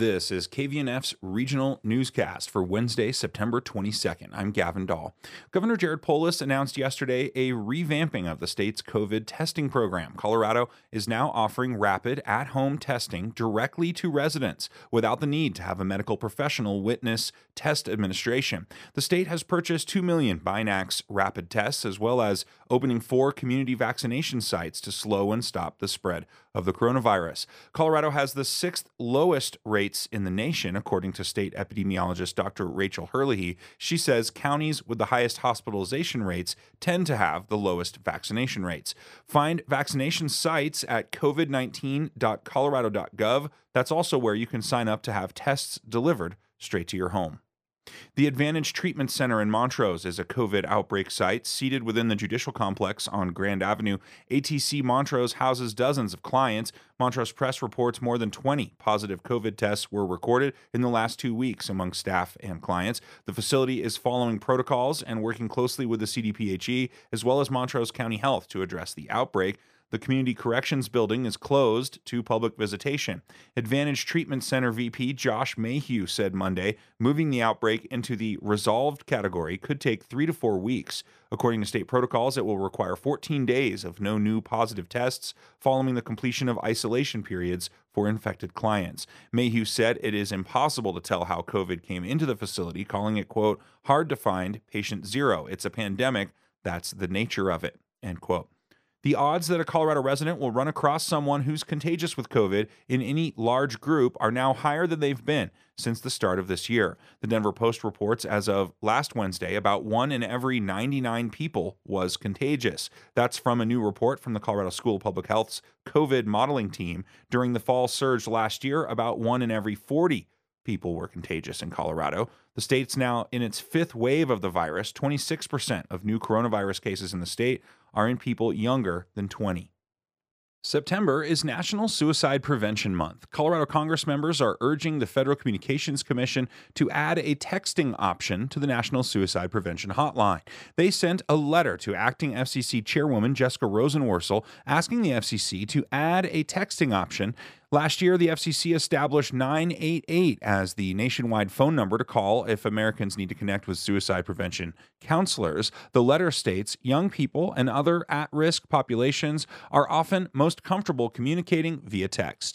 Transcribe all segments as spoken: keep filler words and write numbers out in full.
This is K V N F's regional newscast for Wednesday, September twenty-second. I'm Gavin Dahl. Governor Jared Polis announced yesterday a revamping of the state's COVID testing program. Colorado is now offering rapid at-home testing directly to residents without the need to have a medical professional witness test administration. The state has purchased two million Binax rapid tests, as well as opening four community vaccination sites to slow and stop the spread of the coronavirus. Colorado has the sixth lowest rates in the nation, according to state epidemiologist Doctor Rachel Herlihy. She says counties with the highest hospitalization rates tend to have the lowest vaccination rates. Find vaccination sites at covid nineteen dot colorado dot gov. That's also where you can sign up to have tests delivered straight to your home. The Advantage Treatment Center in Montrose is a COVID outbreak site seated within the judicial complex on Grand Avenue. A T C Montrose houses dozens of clients. Montrose Press reports more than twenty positive COVID tests were recorded in the last two weeks among staff and clients. The facility is following protocols and working closely with the C D P H E as well as Montrose County Health to address the outbreak. The Community Corrections Building is closed to public visitation. Advantage Treatment Center V P Josh Mayhew said Monday, moving the outbreak into the resolved category could take three to four weeks. According to state protocols, it will require fourteen days of no new positive tests following the completion of isolation periods for infected clients. Mayhew said it is impossible to tell how COVID came into the facility, calling it, quote, hard to find patient zero. It's a pandemic. That's the nature of it, end quote. The odds that a Colorado resident will run across someone who's contagious with COVID in any large group are now higher than they've been since the start of this year. The Denver Post reports as of last Wednesday, about one in every ninety-nine people was contagious. That's from a new report from the Colorado School of Public Health's COVID modeling team. During the fall surge last year, about one in every forty people were contagious in Colorado. The state's now in its fifth wave of the virus. twenty-six percent of new coronavirus cases in the state are in people younger than twenty. September is National Suicide Prevention Month. Colorado Congress members are urging the Federal Communications Commission to add a texting option to the National Suicide Prevention Hotline. They sent a letter to acting F C C Chairwoman Jessica Rosenworcel asking the F C C to add a texting option. Last year, the F C C established nine eight eight as the nationwide phone number to call if Americans need to connect with suicide prevention counselors. The letter states young people and other at-risk populations are often most comfortable communicating via text.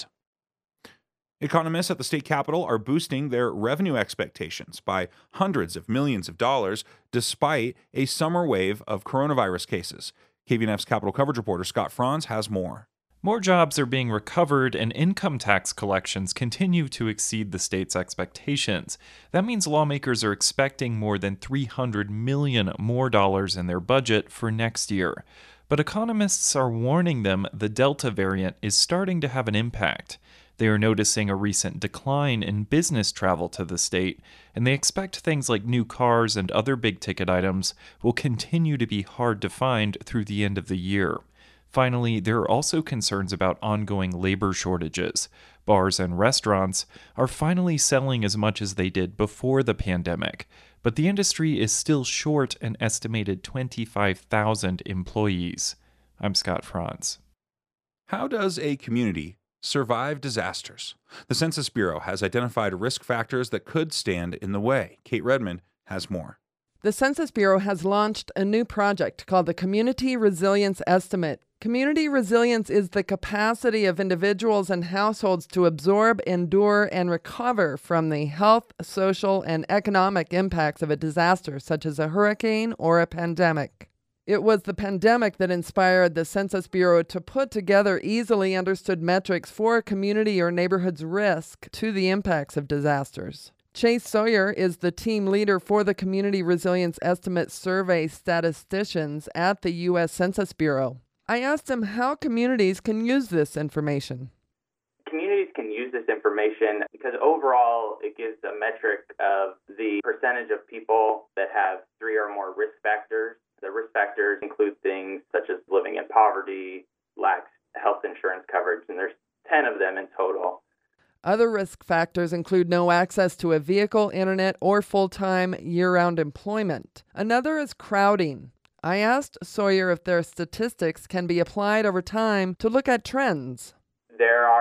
Economists at the state capitol are boosting their revenue expectations by hundreds of millions of dollars despite a summer wave of coronavirus cases. K V N F's Capitol coverage reporter Scott Franz has more. More jobs are being recovered, and income tax collections continue to exceed the state's expectations. That means lawmakers are expecting more than three hundred million dollars more dollars in their budget for next year. But economists are warning them the Delta variant is starting to have an impact. They are noticing a recent decline in business travel to the state, and they expect things like new cars and other big-ticket items will continue to be hard to find through the end of the year. Finally, there are also concerns about ongoing labor shortages. Bars and restaurants are finally selling as much as they did before the pandemic, but the industry is still short an estimated twenty-five thousand employees. I'm Scott Franz. How does a community survive disasters? The Census Bureau has identified risk factors that could stand in the way. Kate Redmond has more. The Census Bureau has launched a new project called the Community Resilience Estimate. Community resilience is the capacity of individuals and households to absorb, endure, and recover from the health, social, and economic impacts of a disaster, such as a hurricane or a pandemic. It was the pandemic that inspired the Census Bureau to put together easily understood metrics for a community or neighborhood's risk to the impacts of disasters. Chase Sawyer is the team leader for the Community Resilience Estimate Survey statisticians at the U S Census Bureau. I asked him how communities can use this information. Communities can use this information because overall it gives a metric of the percentage of people that have three or more risk factors. The risk factors include things such as living in poverty, lacks health insurance coverage, and there's ten of them in total. Other risk factors include no access to a vehicle, internet, or full-time year-round employment. Another is crowding. I asked Sawyer if their statistics can be applied over time to look at trends. There are indices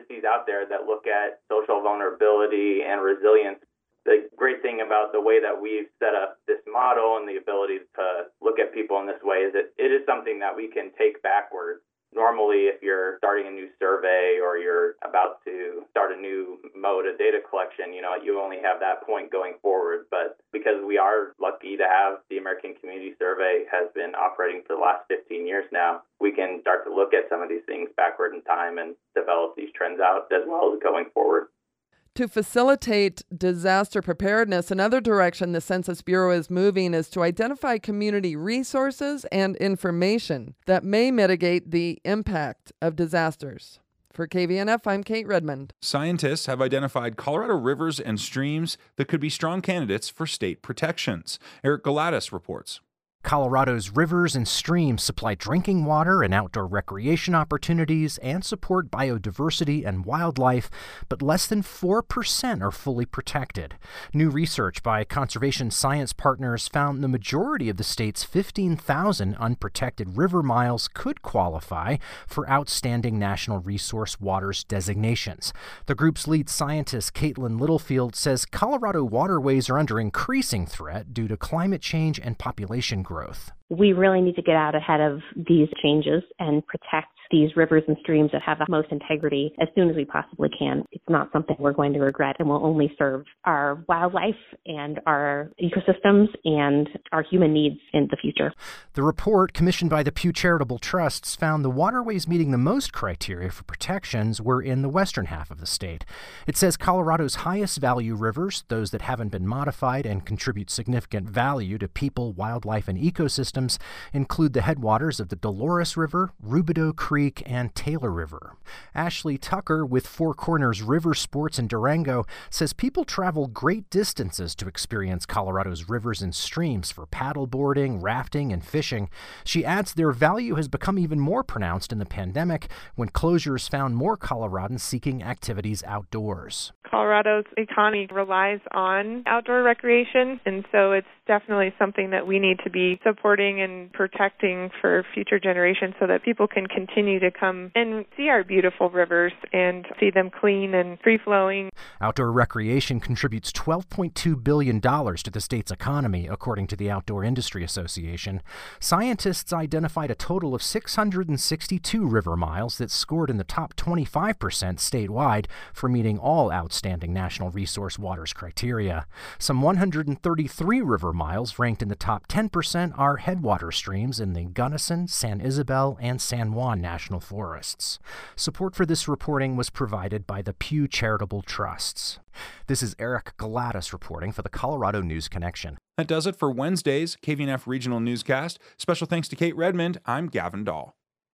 indices out there that look at social vulnerability and resilience. The great thing about the way that we've set up this model and the ability to look at people in this way is that it is something that we can take backwards. Normally, if you're starting a new survey or you're about to start a new mode of data collection, you know, you only have that point going forward. But because we are lucky to have the American Community Survey has been operating for the last fifteen years now, we can start to look at some of these things backward in time and develop these trends out as well as going forward. To facilitate disaster preparedness, another direction the Census Bureau is moving is to identify community resources and information that may mitigate the impact of disasters. For K V N F, I'm Kate Redmond. Scientists have identified Colorado rivers and streams that could be strong candidates for state protections. Eric Galatis reports. Colorado's rivers and streams supply drinking water and outdoor recreation opportunities and support biodiversity and wildlife, but less than four percent are fully protected. New research by Conservation Science Partners found the majority of the state's fifteen thousand unprotected river miles could qualify for outstanding National Resource Waters designations. The group's lead scientist, Caitlin Littlefield, says Colorado waterways are under increasing threat due to climate change and population growth. growth. We really need to get out ahead of these changes and protect these rivers and streams that have the most integrity as soon as we possibly can. It's not something we're going to regret and will only serve our wildlife and our ecosystems and our human needs in the future. The report, commissioned by the Pew Charitable Trusts, found the waterways meeting the most criteria for protections were in the western half of the state. It says Colorado's highest value rivers, those that haven't been modified and contribute significant value to people, wildlife, and ecosystems, include the headwaters of the Dolores River, Rubidoux Creek, and Taylor River. Ashley Tucker with Four Corners River Sports in Durango says people travel great distances to experience Colorado's rivers and streams for paddleboarding, rafting, and fishing. She adds their value has become even more pronounced in the pandemic when closures found more Coloradans seeking activities outdoors. Colorado's economy relies on outdoor recreation, and so it's definitely something that we need to be supporting and protecting for future generations so that people can continue to come and see our beautiful rivers and see them clean and free-flowing. Outdoor recreation contributes twelve point two billion dollars to the state's economy, according to the Outdoor Industry Association. Scientists identified a total of six hundred sixty-two river miles that scored in the top twenty-five percent statewide for meeting all outstanding National Resource Waters criteria. Some one hundred thirty-three river miles ranked in the top ten percent are headwater streams in the Gunnison, San Isabel, and San Juan National Forests. Support for this reporting was provided by the Pew Charitable Trusts. This is Eric Galatis reporting for the Colorado News Connection. That does it for Wednesday's K V N F Regional Newscast. Special thanks to Kate Redmond. I'm Gavin Dahl.